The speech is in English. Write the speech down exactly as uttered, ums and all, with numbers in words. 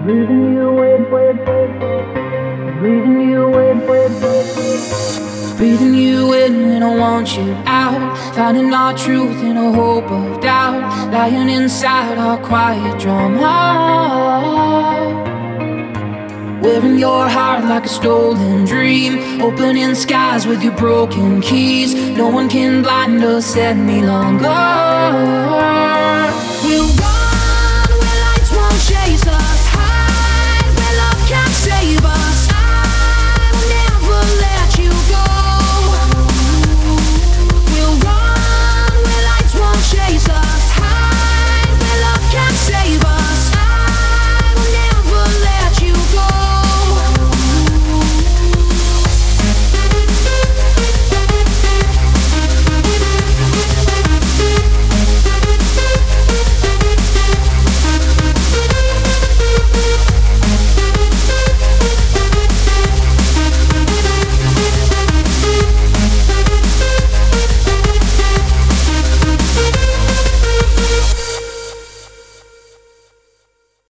Breathing you in, breathing you in, breathing you in when I want you out. Finding our truth in a hope of doubt. Lying inside our quiet drama. Wearing your heart like a stolen dream. Opening skies with your broken keys. No one can blind us any longer. We'll